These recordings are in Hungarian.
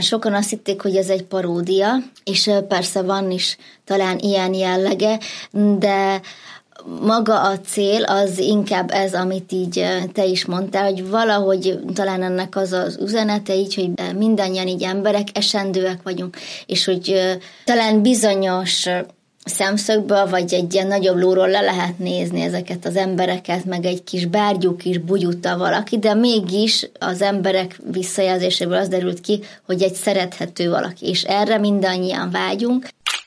sokan azt hitték, hogy ez egy paródia, és persze van is talán ilyen jellege, de maga a cél az inkább ez, amit így te is mondtál, hogy valahogy talán ennek az az üzenete így, hogy mindannyian így emberek, esendőek vagyunk, és hogy talán bizonyos szemszögből, vagy egy ilyen nagyobb lóról le lehet nézni ezeket az embereket, meg egy kis bárgyú kis bugyuta valaki, de mégis az emberek visszajelzéséből az derült ki, hogy egy szerethető valaki, és erre mindannyian vágyunk.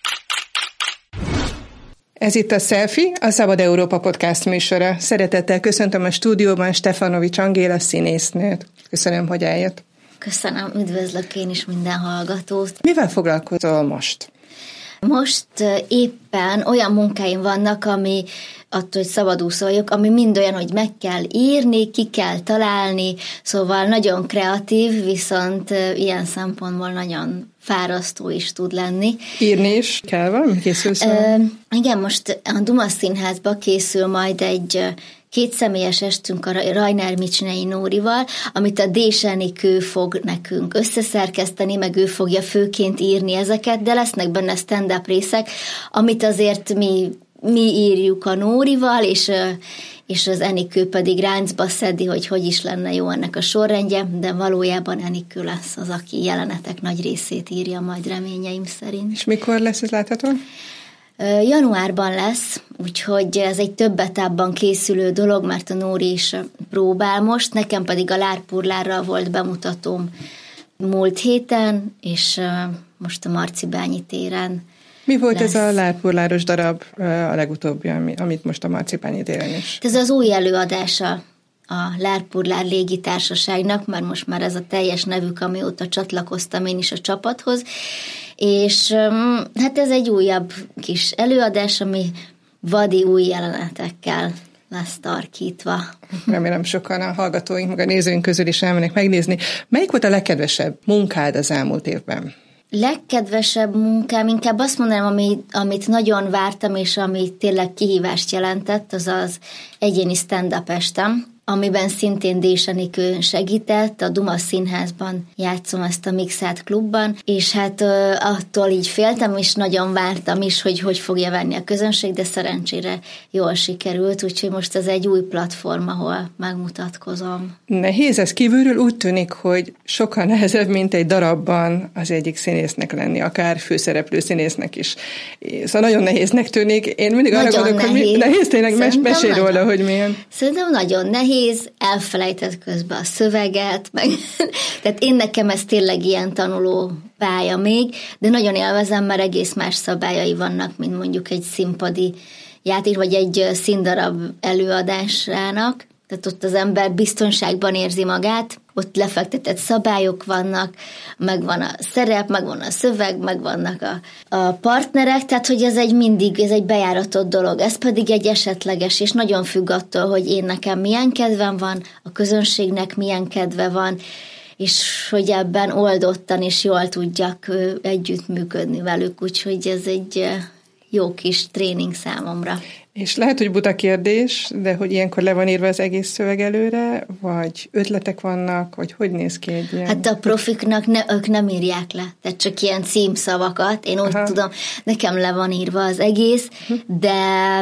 Ez itt a Selfie, a Szabad Európa podcast műsora. Szeretettel köszöntöm a stúdióban Stefanovics Angéla színésznőt. Köszönöm, hogy eljött. Köszönöm, üdvözlök én is minden hallgatót. Mivel foglalkozol most? Most éppen olyan munkáim vannak, ami attól, hogy szabadúszó vagyok, ami mind olyan, hogy meg kell írni, ki kell találni, szóval nagyon kreatív, viszont ilyen szempontból nagyon fárasztó is tud lenni. Írni is kell valami? Készülsz? Igen, most a Duma Színházba készül majd egy 2 személyes estünk a Rajnár Micsinei Nórival, amit a Dés Enikő fog nekünk összeszerkeszteni, meg ő fogja főként írni ezeket, de lesznek benne stand-up részek, amit azért mi írjuk a Nórival, és az Enikő pedig ráncba szedi, hogy is lenne jó ennek a sorrendje, de valójában Enikő lesz az, aki jelenetek nagy részét írja majd reményeim szerint. És mikor lesz ez látható? Januárban lesz, úgyhogy ez egy több etapban készülő dolog, mert a Nóri is próbál most, nekem pedig a Lárpurlárral volt bemutatóm múlt héten, és most a Marcibányi téren. Mi volt lesz. Ez a Lárpurláros darab a legutóbbi, amit most a Marcibányi téren is? Ez az új előadása a Lárpurlár légitársaságnak, mert most már ez a teljes nevük, amióta csatlakoztam én is a csapathoz, és hát ez egy újabb kis előadás, ami vadi új jelenetekkel lesz tarkítva. Remélem sokan a hallgatóink, meg a nézőink közül is elmennek megnézni. Melyik volt a legkedvesebb munkád az elmúlt évben? Legkedvesebb munkám, inkább azt mondanám, amit nagyon vártam, és ami tényleg kihívást jelentett, az az egyéni stand-up estem, amiben szintén Dés Enikő segített, a Duma Színházban játszom ezt a Mixát klubban, és hát attól így féltem, és nagyon vártam is, hogy fogja venni a közönség, de szerencsére jól sikerült, úgyhogy most ez egy új platform, ahol megmutatkozom. Nehéz ez kívülről, úgy tűnik, hogy sokkal nehezebb, mint egy darabban az egyik színésznek lenni, akár főszereplő színésznek is. Szóval nagyon nehéznek tűnik. Én mindig arra gondolok, hogy nehéz tényleg, mesélj róla, hogy milyen. Szerintem nagyon nehéz, elfelejtett közben a szöveget, tehát nekem ez tényleg ilyen tanuló pálya még, de nagyon élvezem, mert egész más szabályai vannak, mint mondjuk egy színpadi játék, vagy egy színdarab előadásának, tehát ott az ember biztonságban érzi magát, ott lefektetett szabályok vannak, megvan a szerep, megvan a szöveg, megvannak a partnerek, tehát hogy ez egy bejáratott dolog, ez pedig egy esetleges, és nagyon függ attól, hogy nekem milyen kedvem van, a közönségnek milyen kedve van, és hogy ebben oldottan és jól tudjak együttműködni velük, úgyhogy ez egy jó kis tréning számomra. És lehet, hogy buta kérdés, de hogy ilyenkor le van írva az egész szöveg előre, vagy ötletek vannak, vagy hogy néz ki egy ilyen? Hát a profiknak ők nem írják le, tehát csak ilyen címszavakat, én úgy tudom, nekem le van írva az egész, de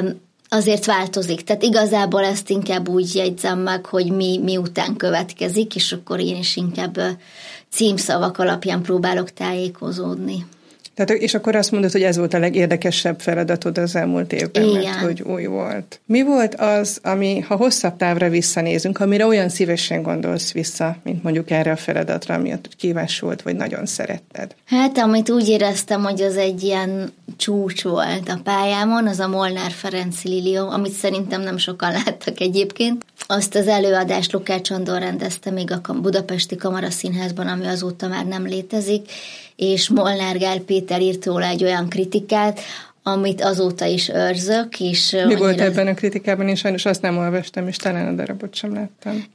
azért változik, tehát igazából ezt inkább úgy jegyzem meg, hogy mi után következik, és akkor én is inkább címszavak alapján próbálok tájékozódni. Tehát, és akkor azt mondod, hogy ez volt a legérdekesebb feladatod az elmúlt évben, igen, mert hogy új volt. Mi volt az, ami, ha hosszabb távra visszanézünk, amire olyan szívesen gondolsz vissza, mint mondjuk erre a feladatra, amiatt kívás volt, vagy nagyon szeretted? Hát, amit úgy éreztem, hogy az egy ilyen csúcs volt a pályámon, az a Molnár Ferenc Lilió, amit szerintem nem sokan láttak egyébként. Azt az előadást Lukács Andor rendezte még a Budapesti Kamaraszínházban, ami azóta már nem létezik, és Molnár Gál Péter írt róla egy olyan kritikát, amit azóta is őrzök. És mi volt ebben a kritikában? Én sajnos azt nem olvastam, és talán a darabot sem láttam.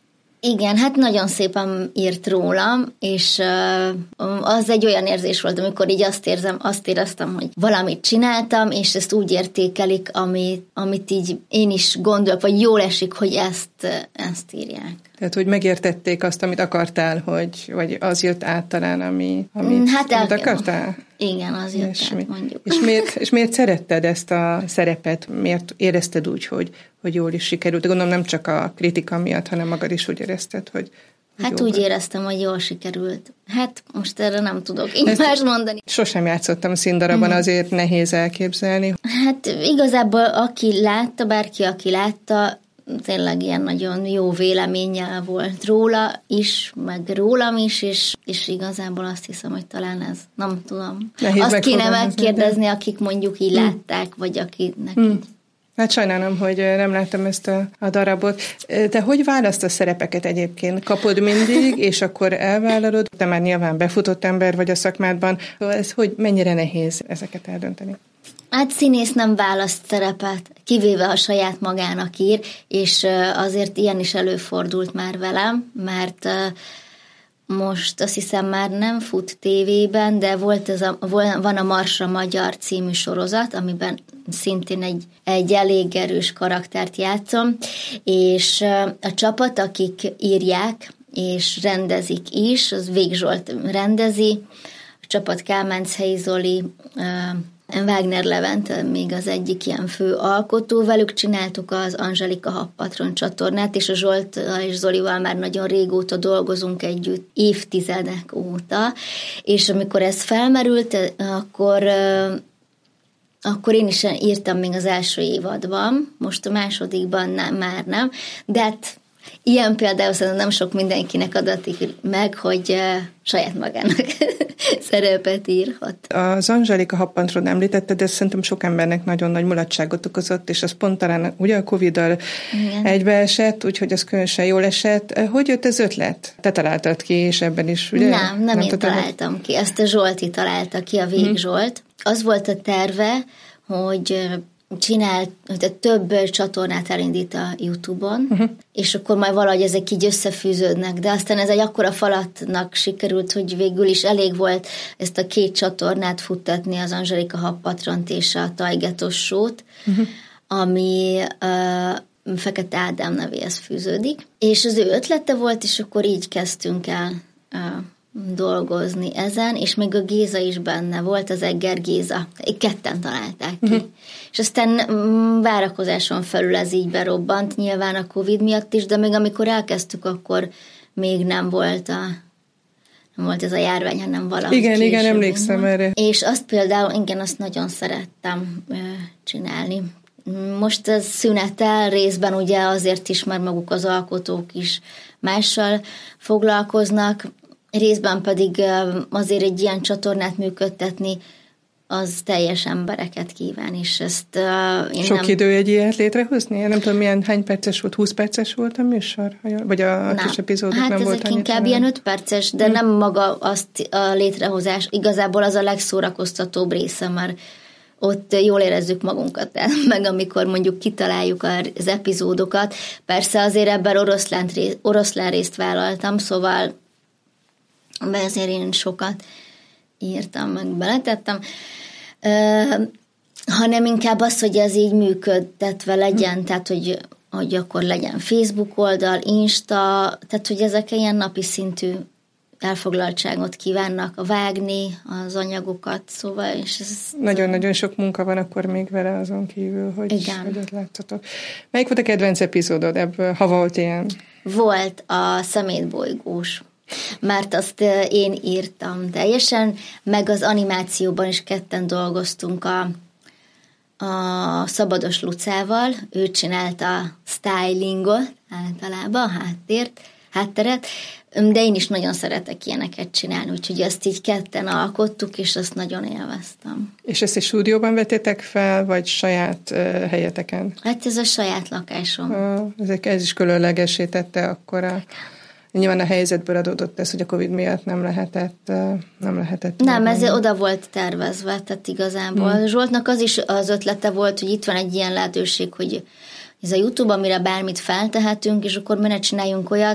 Igen, hát nagyon szépen írt rólam, és az egy olyan érzés volt, amikor így azt éreztem, hogy valamit csináltam, és ezt úgy értékelik, amit így én is gondolok, vagy jól esik, hogy ezt írják. Tehát, hogy megértették azt, amit akartál, vagy az jött át talán, amit akartál? Igen, az jött át, mondjuk. És miért szeretted ezt a szerepet? Miért érezted úgy, hogy jól is sikerült? Gondolom nem csak a kritika miatt, hanem magad is úgy érezted, hogy hát úgy éreztem, hogy jól sikerült. Hát most erre nem tudok így más mondani. Sosem játszottam színdarabban, azért nehéz elképzelni. Hát igazából bárki, aki látta, tényleg ilyen nagyon jó véleménnyel volt róla is, meg rólam is, és igazából azt hiszem, hogy talán ez, nem tudom. Nehéz azt kéne megkérdezni, akik mondjuk így látták, vagy akiknek így. Hát sajnálom, hogy nem láttam ezt a darabot. Te hogy választasz szerepeket egyébként? Kapod mindig, és akkor elvállalod? Te már nyilván befutott ember vagy a szakmádban. Ez mennyire nehéz ezeket eldönteni? Hát színész nem választ szerepet, kivéve a saját magának ír, és azért ilyen is előfordult már velem, mert most azt hiszem már nem fut tévében, de van a Marsra Magyar című sorozat, amiben szintén egy elég erős karaktert játszom, és a csapat, akik írják és rendezik is, az Vég Zsolt rendezi, a csapat Kálmánczhelyi Zoli, Wagner Levente még az egyik ilyen fő alkotó, velük csináltuk az Angelika Habpatron csatornát, és a Zsolttal és Zolival már nagyon régóta dolgozunk együtt, évtizedek óta, és amikor ez felmerült, akkor én is írtam még az első évadban, most a másodikban már nem, de hát ilyen például szerintem nem sok mindenkinek adatik meg, hogy saját magának szerepet írhat. Az Angelika Habpatron említetted, de szerintem sok embernek nagyon nagy mulatságot okozott, és az pont talán ugye a Covid-dal egybeesett, úgyhogy az különösen jól esett. Hogy jött ez ötlet? Te találtad ki, és ebben is, ugye? Nem én találtam ki. Ezt a Zsolti találta ki, a Vég Zsolt. Az volt a terve, hogy több csatornát elindít a YouTube-on, és akkor majd valahogy ezek így összefűződnek, de aztán ez egy akkora falatnak sikerült, hogy végül is elég volt ezt a két csatornát futtatni, az Angelika Habpatront és a Tajgetos Show-t, ami Fekete Ádám nevéhez fűződik, és az ő ötlete volt, és akkor így kezdtünk el dolgozni ezen, és még a Géza is benne volt, az Egger Géza. Ketten találták ki. És aztán várakozáson felül ez így berobbant, nyilván a Covid miatt is, de még amikor elkezdtük, akkor még nem volt ez a járvány, hanem valami Igen, emlékszem erre. És azt például, azt nagyon szerettem csinálni. Most ez szünetel részben ugye azért is, mert maguk az alkotók is mással foglalkoznak, részben pedig azért egy ilyen csatornát működtetni, az teljes embereket kíván, és ezt Sok idő egy ilyet létrehozni? Én nem tudom, hány perces volt, 20 perces volt a műsor? Vagy a kis epizódok nem volt ezek inkább ilyen 5 perces, de nem maga azt a létrehozás, igazából az a legszórakoztatóbb része, mert ott jól érezzük magunkat el, meg amikor mondjuk kitaláljuk az epizódokat. Persze azért ebben oroszlán részt vállaltam, szóval ezért én sokat írtam, meg beletettem, hanem inkább az, hogy ez így működtetve legyen, tehát, hogy akkor legyen Facebook oldal, Insta, tehát, hogy ezek ilyen napi szintű elfoglaltságot kívánnak vágni az anyagokat, szóval, és ez... Nagyon-nagyon sok munka van akkor még vele azon kívül, hogy ott láttatok. Melyik volt a kedvenc epizódod ebből, ha volt ilyen? Volt a Szemétbolygós, mert azt én írtam teljesen, meg az animációban is ketten dolgoztunk a Szabados Lucával, ő csinálta a stylingot, általában a hátteret, de én is nagyon szeretek ilyeneket csinálni, úgyhogy azt így ketten alkottuk, és azt nagyon élveztem. És ezt egy stúdióban vettétek fel, vagy saját helyeteken? Hát ez a saját lakásom. Ez is különlegessé tette akkor nyilván a helyzetből adódott ez, hogy a Covid miatt nem lehetett. Nem, ez oda volt tervezve, tehát igazából. Zsoltnak az is az ötlete volt, hogy itt van egy ilyen lehetőség, hogy ez a YouTube, amire bármit feltehetünk, és akkor mi ne csináljunk olyat,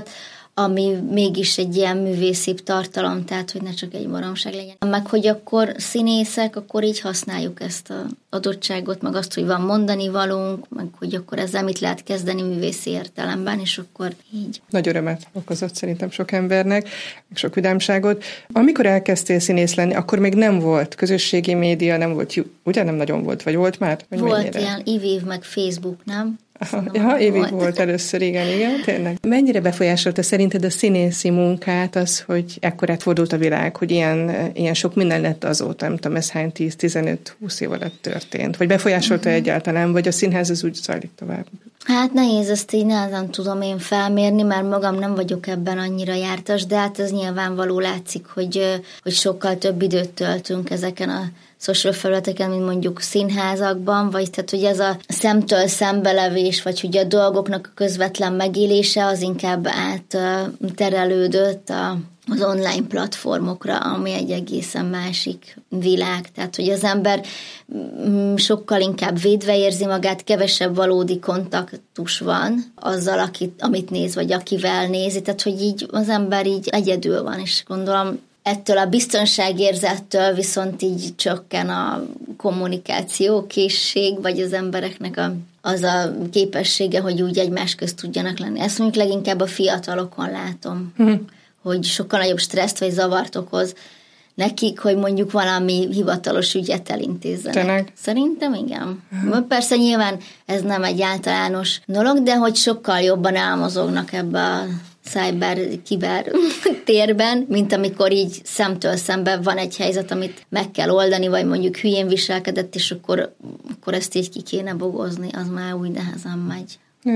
ami mégis egy ilyen művészibb tartalom, tehát hogy ne csak egy baromság legyen. Meg hogy akkor színészek, akkor így használjuk ezt az adottságot, meg azt, hogy van mondani valónk, meg hogy akkor ezzel mit lehet kezdeni művészi értelemben, és akkor így. Nagy örömet okozott szerintem sok embernek, sok vidámságot. Amikor elkezdtél színész lenni, akkor még nem volt közösségi média, nem volt, ugye nem nagyon volt, vagy volt már? Vagy volt mennyire? Ilyen IVIV, meg Facebook, nem? Évig volt először, igen, tényleg. Mennyire befolyásolta szerinted a színészi munkát az, hogy ekkorát fordult a világ, hogy ilyen sok minden lett azóta, nem tudom, ez hány 10-15-20 év alatt történt? Vagy befolyásolta egyáltalán, vagy a színház az úgy zajlik tovább? Hát nehéz, ezt így nehezen tudom én felmérni, mert magam nem vagyok ebben annyira jártas, de hát ez nyilvánvaló látszik, hogy sokkal több időt töltünk ezeken a social felületeken, mint mondjuk színházakban, vagy tehát, hogy ez a szemtől szembelevés, vagy hogy a dolgoknak a közvetlen megélése az inkább átterelődött az online platformokra, ami egy egészen másik világ. Tehát, hogy az ember sokkal inkább védve érzi magát, kevesebb valódi kontaktus van azzal, amit néz, vagy akivel nézi. Tehát, hogy így az ember így egyedül van, és gondolom, ettől a biztonságérzettől viszont így csökken a kommunikációkészség, vagy az embereknek az a képessége, hogy úgy egymás közt tudjanak lenni. Ezt mondjuk leginkább a fiatalokon látom, hogy sokkal nagyobb stresszt vagy zavart okoz nekik, hogy mondjuk valami hivatalos ügyet elintézzenek. Tényleg? Szerintem igen. Persze nyilván ez nem egy általános dolog, de hogy sokkal jobban elmozognak ebbe a kiber térben, mint amikor így szemtől szemben van egy helyzet, amit meg kell oldani, vagy mondjuk hülyén viselkedett, és akkor ezt így ki kéne bogozni, az már úgy nehezen megy.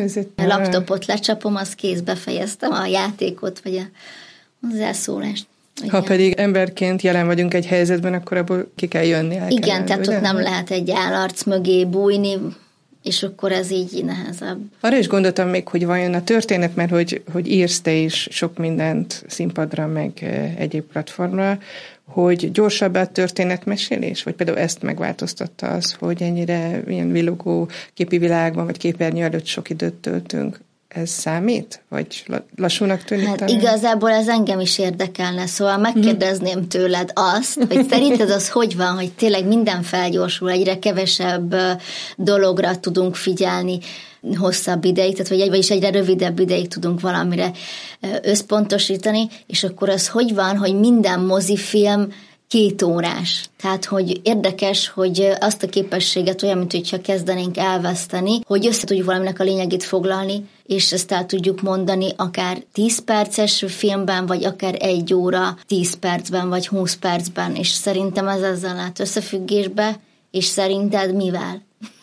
A laptopot lecsapom, az kész, befejeztem a játékot, vagy a hozzászólást. Ha pedig emberként jelen vagyunk egy helyzetben, akkor abból ki kell jönni. Igen, tehát ott nem lehet egy állarc mögé bújni, és akkor ez így nehezebb. Arra is gondoltam még, hogy vajon a történet, mert hogy írsz te is sok mindent színpadra, meg egyéb platformra, hogy gyorsabb a történetmesélés? Vagy például ezt megváltoztatta az, hogy ennyire ilyen villogó képi világban, vagy képernyő előtt sok időt töltünk? Ez számít? Vagy lassúnak tűnik? Hát igazából ez engem is érdekelne, szóval megkérdezném tőled azt, hogy szerinted az hogy van, hogy tényleg minden felgyorsul, egyre kevesebb dologra tudunk figyelni hosszabb ideig, tehát vagyis egyre rövidebb ideig tudunk valamire összpontosítani, és akkor az hogy van, hogy minden mozifilm 2 órás. Tehát, hogy érdekes, hogy azt a képességet olyan, mint hogyha kezdenénk elveszteni, hogy össze tudjuk valaminek a lényegét foglalni, és ezt el tudjuk mondani akár 10 perces filmben, vagy akár 1 óra 10 percben, vagy 20 percben, és szerintem ez ezzel lát összefüggésbe, és szerinted mivel?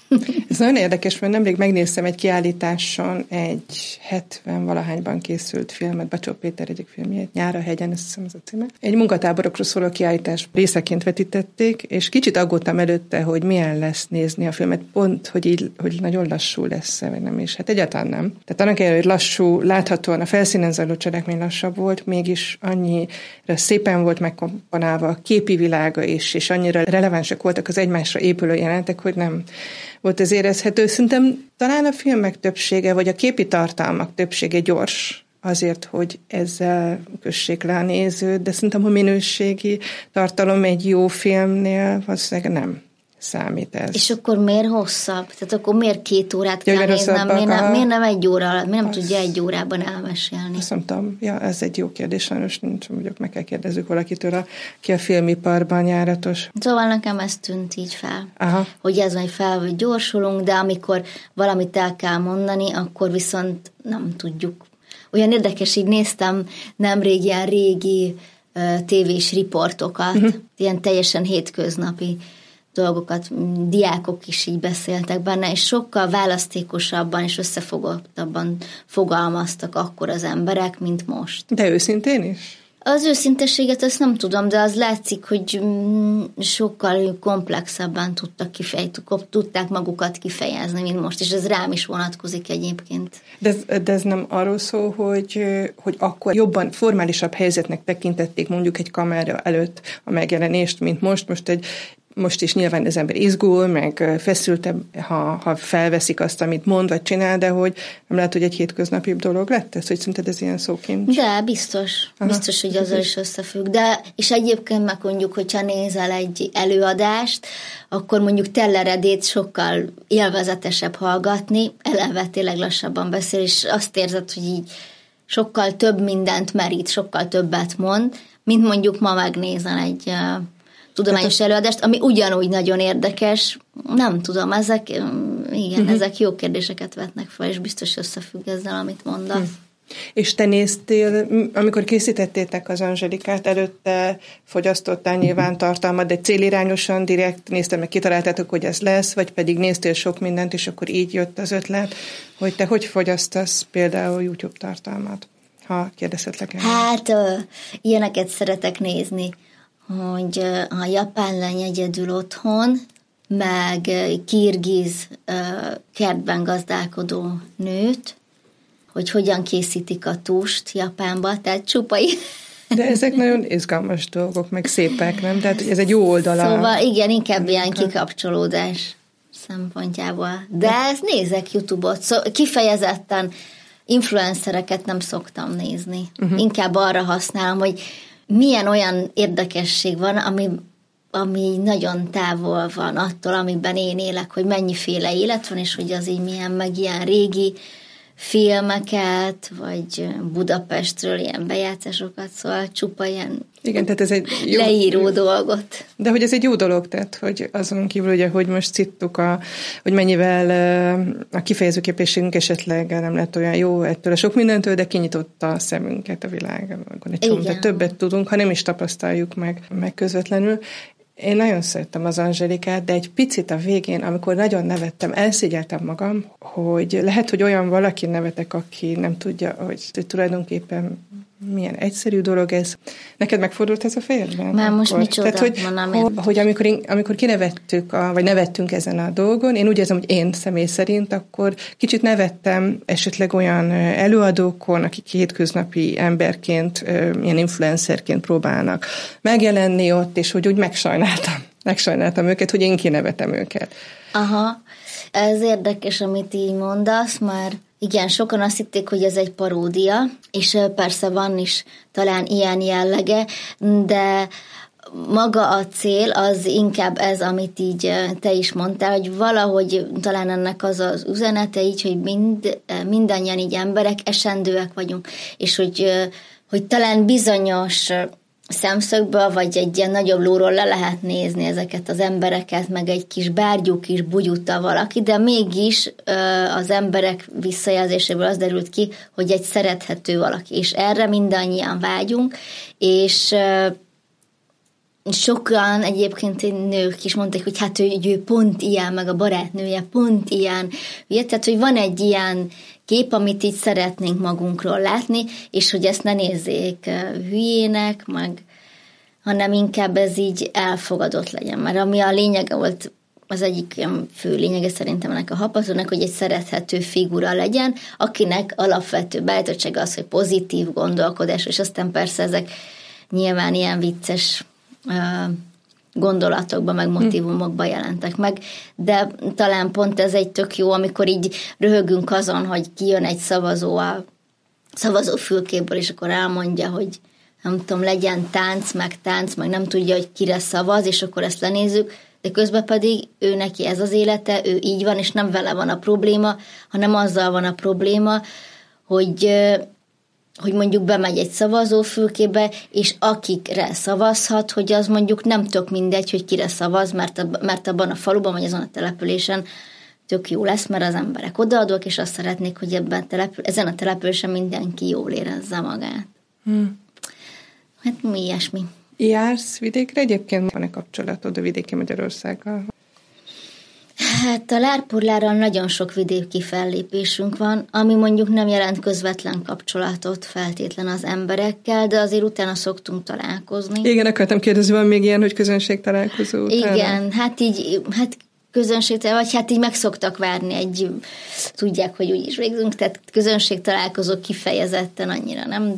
Ez nagyon érdekes, mert nemrég megnéztem egy kiállításon egy 70-valahányban készült filmet, Bacsó Péter egyik filmjét, Nyár a hegyen, azt hiszem az a címe. Egy munkatáborokról szóló kiállítás részeként vetítették, és kicsit aggódtam előtte, hogy milyen lesz nézni a filmet, pont, hogy nagyon lassú lesz, vagy nem is. Hát egyáltalán nem. Tehát annak ellenére, hogy lassú, láthatóan a felszínen zajló cselekmény lassabb volt, mégis annyira szépen volt megkomponálva a képi világa is, és annyira relevánsak voltak az egymásra épülő jelenetek, hogy nem volt ez érezhető. Szerintem talán a filmek többsége, vagy a képi tartalmak többsége gyors azért, hogy ezzel kössék le a nézőt, de szerintem a minőségi tartalom egy jó filmnél valószínűleg nem számít ez. És akkor miért hosszabb? Tehát akkor miért 2 órát kell néznem? Miért nem 1 óra alatt? Miért nem tudja 1 órában elmesélni? Azt nem tudom. Ja, ez egy jó kérdés. Sajnos nincs, mondjuk meg kell kérdezzük valakitől, aki a filmiparban járatos. Szóval nekem ez tűnt így fel. Hogy ez majd fel, hogy gyorsulunk, de amikor valamit el kell mondani, akkor viszont nem tudjuk. Olyan érdekes, így néztem nemrég ilyen régi tévés riportokat, ilyen teljesen hétköznapi dolgokat, diákok is így beszéltek benne, és sokkal választékosabban és összefogottabban fogalmaztak akkor az emberek, mint most. De őszintén is? Az őszintességet azt nem tudom, de az látszik, hogy sokkal komplexebben tudták magukat kifejezni, mint most, és ez rám is vonatkozik egyébként. De ez nem arról szól, hogy akkor jobban formálisabb helyzetnek tekintették mondjuk egy kamera előtt a megjelenést, mint most. Most egy most is nyilván az ember izgul, meg feszültebb, ha felveszik azt, amit mond, vagy csinál, de hogy nem lehet, hogy egy hétköznapibb dolog lett ez, hogy szerinted ez ilyen szókincs? De biztos. Aha, biztos, hogy azzal is összefügg. De, és egyébként meg mondjuk, hogyha nézel egy előadást, akkor mondjuk Telleredét sokkal élvezetesebb hallgatni, eleve tényleg lassabban beszél, és azt érzed, hogy így sokkal több mindent merít, sokkal többet mond, mint mondjuk ma megnézel egy tudományos előadást, ami ugyanúgy nagyon érdekes. Nem tudom, ezek jó kérdéseket vetnek fel, és biztos összefügg ezzel, amit mondasz. És te néztél, amikor készítettétek az Angelikát, előtte fogyasztottál nyilván tartalmat, de célirányosan direkt nézted, meg kitaláltátok, hogy ez lesz, vagy pedig néztél sok mindent, és akkor így jött az ötlet, hogy te hogy fogyasztasz például YouTube tartalmat, ha kérdezhetlek el? Hát, ilyeneket szeretek nézni, hogy a japán lány egyedül otthon, meg kirgiz kertben gazdálkodó nőt, hogy hogyan készítik a túst Japánba, tehát csupai. De ezek nagyon izgalmas dolgok, meg szépek, nem? Tehát ez egy jó oldala. Szóval igen, inkább ilyen kikapcsolódás szempontjából. De ezt nézek YouTube-ot, kifejezetten influencereket nem szoktam nézni. Inkább arra használom, hogy milyen olyan érdekesség van, ami nagyon távol van attól, amiben én élek, hogy mennyiféle élet van, és hogy az így milyen, meg ilyen régi filmeket, vagy Budapestről ilyen bejátszásokat, szóval csupa ilyen igen, tehát ez egy jó, leíró dolgot. De hogy ez egy jó dolog, tehát hogy azon kívül, ugye, hogy most cittuk, hogy mennyivel a kifejezőképességünk esetleg nem lett olyan jó ettől a sok mindentől, de kinyitotta a szemünket a világon. De többet tudunk, ha nem is tapasztaljuk meg közvetlenül. Én nagyon szerettem az Angelikát, de egy picit a végén, amikor nagyon nevettem, elszégyeltem magam, hogy lehet, hogy olyan valaki nevetek, aki nem tudja, hogy tulajdonképpen milyen egyszerű dolog ez. Neked megfordult ez a fejedben? Már most micsoda? Tehát, hogy amikor kinevettük, vagy nevettünk ezen a dolgon, én úgy érzem, hogy én személy szerint, akkor kicsit nevettem esetleg olyan előadókon, akik hétköznapi emberként, ilyen influencerként próbálnak megjelenni ott, és hogy úgy megsajnáltam őket, hogy én kinevetem őket. Aha, ez érdekes, amit így mondasz, már igen, sokan azt hitték, hogy ez egy paródia, és persze van is talán ilyen jellege, de maga a cél az inkább ez, amit így te is mondtál, hogy valahogy talán ennek az az üzenete így, hogy mindannyian így emberek, esendőek vagyunk, és hogy talán bizonyos szemszögből, vagy egy ilyen nagyobb lóról le lehet nézni ezeket az embereket, meg egy kis bárgyú kis bugyutta valaki, de mégis az emberek visszajelzéséből az derült ki, hogy egy szerethető valaki, és erre mindannyian vágyunk, és sokan egyébként nők is mondták, hogy hát ő pont ilyen, meg a barátnője pont ilyen. Ugye? Tehát, hogy van egy ilyen kép, amit így szeretnénk magunkról látni, és hogy ezt ne nézzék hülyének, hanem inkább ez így elfogadott legyen. Mert ami a lényege volt, az egyik fő lényege szerintem ennek a Hapazónak, hogy egy szerethető figura legyen, akinek alapvető beállítottsága az, hogy pozitív gondolkodás, és aztán persze ezek nyilván ilyen vicces gondolatokban, meg motivumokban jelentek meg, de talán pont ez egy tök jó, amikor így röhögünk azon, hogy kijön egy szavazó a szavazófülkéből, és akkor elmondja, hogy nem tudom, legyen tánc, meg nem tudja, hogy kire szavaz, és akkor ezt lenézzük, de közben pedig ő neki ez az élete, ő így van, és nem vele van a probléma, hanem azzal van a probléma, hogy mondjuk bemegy egy szavazófülkébe, és akikre szavazhat, hogy az mondjuk nem tök mindegy, hogy kire szavaz, mert abban a faluban, vagy azon a településen tök jó lesz, mert az emberek odaadók, és azt szeretnék, hogy ezen a településen mindenki jól érezze magát. Hát mi ilyesmi. Jársz vidékre? Egyébként van-e kapcsolatod a vidéki Magyarországgal? Hát a Lárpurlárral nagyon sok vidéki fellépésünk van, ami mondjuk nem jelent közvetlen kapcsolatot feltétlen az emberekkel, de azért utána szoktunk találkozni. Igen, akartam kérdezni, van még ilyen, hogy közönség találkozó utána? Igen, hát közönség, vagy hát így meg szoktak várni tudják, hogy úgy is végzünk, tehát közönség találkozó kifejezetten annyira nem,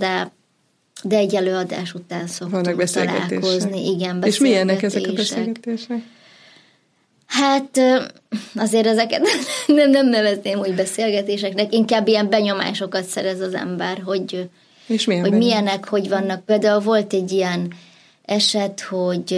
de egy előadás után szoktunk találkozni. Igen, és milyenek ezek a beszélgetések? Hát azért ezeket nem nevezném úgy beszélgetéseknek, inkább ilyen benyomásokat szerez az ember, hogy milyenek, hogy vannak. Például volt egy ilyen eset, hogy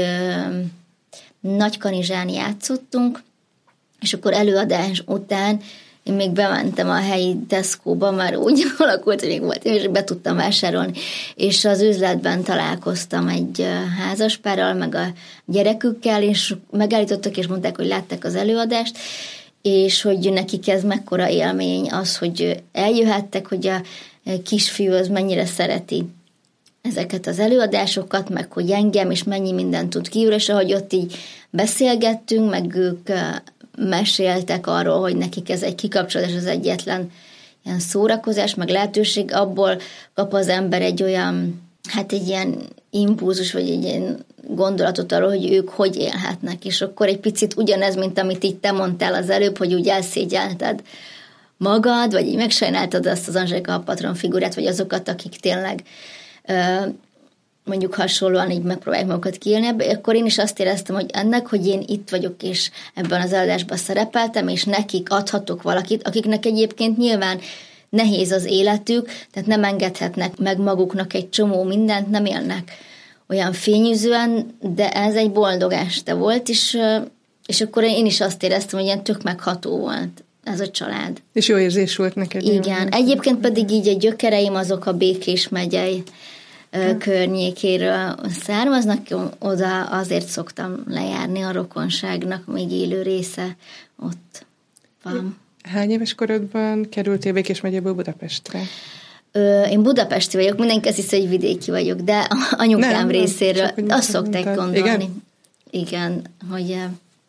Nagykanizsán játszottunk, és akkor előadás után én még bementem a helyi Tesco-ba, már úgy alakult, hogy még volt, és be tudtam vásárolni. És az üzletben találkoztam egy házaspárral, meg a gyerekükkel, és megállítottak, és mondták, hogy látták az előadást, és hogy nekik ez mekkora élmény az, hogy eljöhettek, hogy a kisfiú az mennyire szereti ezeket az előadásokat, meg hogy engem, és mennyi mindent tud kívül, és ahogy ott így beszélgettünk, meg ők meséltek arról, hogy nekik ez egy kikapcsolás, az egyetlen ilyen szórakozás, meg lehetőség, abból kap az ember egy olyan, hát egy ilyen impulzus, vagy egy ilyen gondolatot arról, hogy ők hogy élhetnek, és akkor egy picit ugyanez, mint amit így te mondtál az előbb, hogy úgy elszégyelted magad, vagy így megsajnáltad azt az Angelika Apatron figurát, vagy azokat, akik tényleg mondjuk hasonlóan így megpróbálják magukat kiélni, akkor én is azt éreztem, hogy ennek, hogy én itt vagyok, és ebben az előadásban szerepeltem, és nekik adhatok valakit, akiknek egyébként nyilván nehéz az életük, tehát nem engedhetnek meg maguknak egy csomó mindent, nem élnek olyan fényűzően, de ez egy boldog este volt, és akkor én is azt éreztem, hogy ilyen tök megható volt ez a család. És jó érzés volt neked. Igen, egyébként pedig így a gyökereim azok a Békés megyei környékéről származnak, oda azért szoktam lejárni, a rokonságnak még élő része ott van. Hány éves korodban kerültél Békés megyéből Budapestre? Én budapesti vagyok, mindenki azt hiszi, hogy vidéki vagyok, de anyukám részéről azt szokták gondolni. Igen, hogy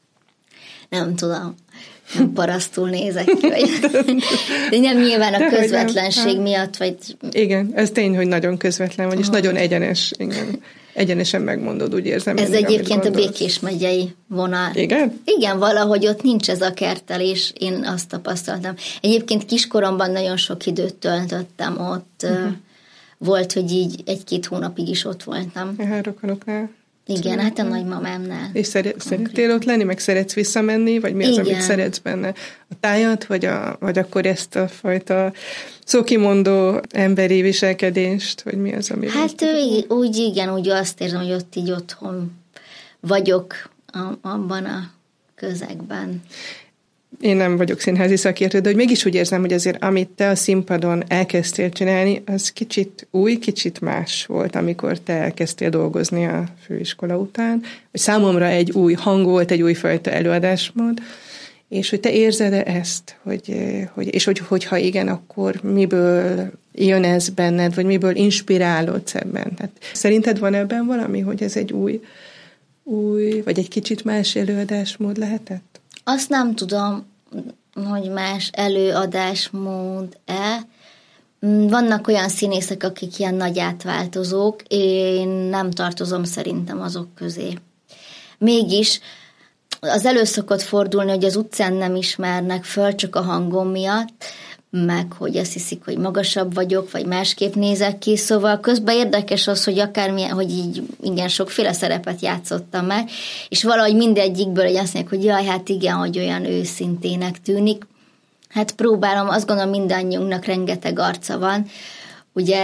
nem tudom, nem parasztul nézek ki, de nem nyilván a közvetlenség miatt, vagy... Igen, ez tény, hogy nagyon közvetlen vagy, és nagyon egyenes, igen. Egyenesen megmondod, úgy érzem. Ez egyébként a Békés megyei vonal. Igen? Igen, valahogy ott nincs ez a kertelés, én azt tapasztaltam. Egyébként kiskoromban nagyon sok időt töltöttem ott, volt, hogy így 1-2 hónapig is ott voltam. Rokonoknál. Igen, hát a nagymamámnál. És szerettél ott lenni, meg szeretsz visszamenni, vagy mi az, amit szeretsz benne? A tájat, vagy akkor ezt a fajta szókimondó emberi viselkedést, vagy mi az, ami... Hát úgy azt érzem, hogy ott így otthon vagyok abban a közegben. Én nem vagyok színházi szakértő, de hogy mégis úgy érzem, hogy azért amit te a színpadon elkezdtél csinálni, az kicsit új, kicsit más volt, amikor te elkezdtél dolgozni a főiskola után. Hogy számomra egy új hang volt, egy újfajta előadásmód, és hogy te érzed-e ezt, hogyha igen, akkor miből jön ez benned, vagy miből inspirálódsz ebben? Hát szerinted van ebben valami, hogy ez egy új, vagy egy kicsit más előadásmód lehetett? Azt nem tudom, hogy más előadásmód-e. Vannak olyan színészek, akik ilyen nagy átváltozók, én nem tartozom szerintem azok közé. Mégis az elő szokott fordulni, hogy az utcán nem ismernek föl, csak a hangom miatt, meg hogy azt hiszik, hogy magasabb vagyok, vagy másképp nézek ki, szóval közben érdekes az, hogy akármilyen, hogy így igen, sokféle szerepet játszottam már, és valahogy mindegyikből egy azt mondják, hogy jaj, hát igen, hogy olyan őszintének tűnik. Hát próbálom, azt gondolom mindannyiunknak rengeteg arca van, ugye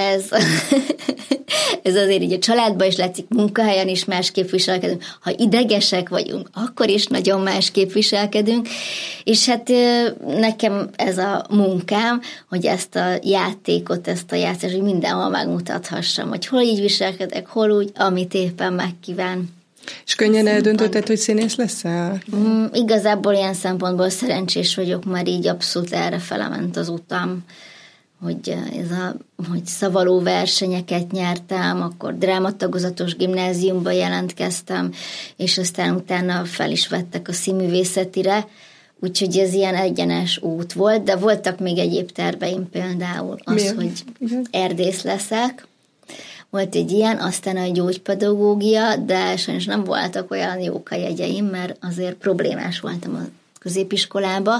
ez azért így a családban is látszik, munkahelyen is másképp viselkedünk. Ha idegesek vagyunk, akkor is nagyon másképp viselkedünk. És hát nekem ez a munkám, hogy ezt a játékot, ezt a játszást, hogy mindenhol megmutathassam, hogy hol így viselkedek, hol úgy, amit éppen megkíván. És könnyen eldöntötted, hogy színész leszel? Igazából ilyen szempontból szerencsés vagyok, már így abszolút erre felement az utam, hogy hogy szavaló versenyeket nyertem, akkor drámatagozatos gimnáziumba jelentkeztem, és aztán utána fel is vettek a színművészetire, úgyhogy ez ilyen egyenes út volt, de voltak még egyéb terveim, például az, hogy erdész leszek. Volt egy ilyen, aztán a gyógypedagógia, de sajnos nem voltak olyan jók a jegyeim, mert azért problémás voltam a középiskolába.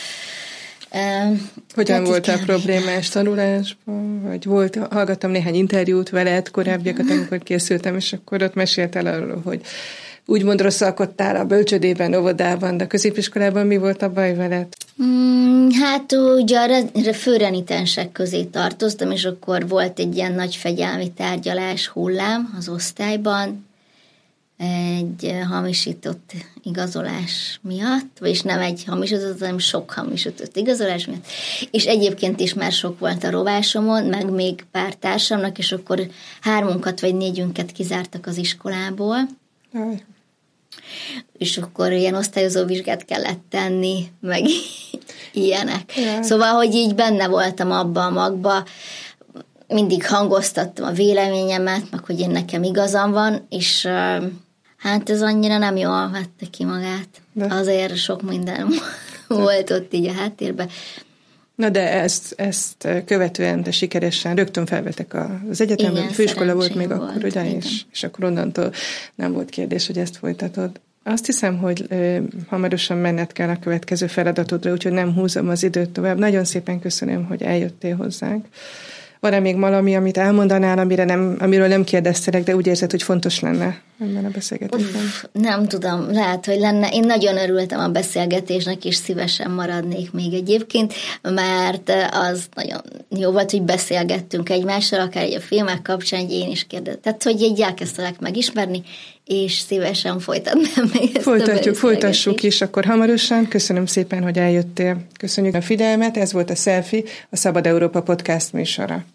Hogyan voltál problémás tanulásban? Vagy hallgattam néhány interjút veled, korábbiakat, amikor készültem, és akkor ott meséltél arról, hogy úgymond rosszalkodtál a bölcsödében, óvodában, de a középiskolában mi volt a baj veled? Hát ugye a főrenitensek közé tartoztam, és akkor volt egy ilyen nagy fegyelmi tárgyalás hullám az osztályban, egy hamisított igazolás miatt, vagyis nem egy hamisított, hanem sok hamisított igazolás miatt, és egyébként is már sok volt a rovásomon, meg még pár társamnak, és akkor 3-unkat vagy 4-ünket kizártak az iskolából. Aj. És akkor ilyen osztályozó vizsgát kellett tenni, meg ilyenek. Jaj. Szóval, hogy így benne voltam abba a magba, mindig hangoztattam a véleményemet, meg hogy én nekem igazam van, és hát ez annyira nem jól vette ki magát. De. Azért sok minden volt ott így a háttérben. Na de ezt követően de sikeresen rögtön felvettek az egyetemben, főiskola volt még volt, akkor, ugye, és akkor onnantól nem volt kérdés, hogy ezt folytatod. Azt hiszem, hogy hamarosan menned kell a következő feladatodra, úgyhogy nem húzom az időt tovább. Nagyon szépen köszönöm, hogy eljöttél hozzánk. Van-e még valami, amit elmondanál, amiről nem kérdeztelek, de úgy érzed, hogy fontos lenne ebben a beszélgetésben? Nem tudom, lehet, hogy lenne. Én nagyon örültem a beszélgetésnek, és szívesen maradnék még egyébként, mert az nagyon jó volt, hogy beszélgettünk egymással, akár egy a filmek kapcsán, hogy én is kérdeztem. Tehát, hogy így elkezdtelek megismerni, és szívesen folytatnám még ezt Folytassuk is, akkor hamarosan. Köszönöm szépen, hogy eljöttél. Köszönjük a figyelmet, ez volt a Selfie, a Szabad Európa Podcast műsora.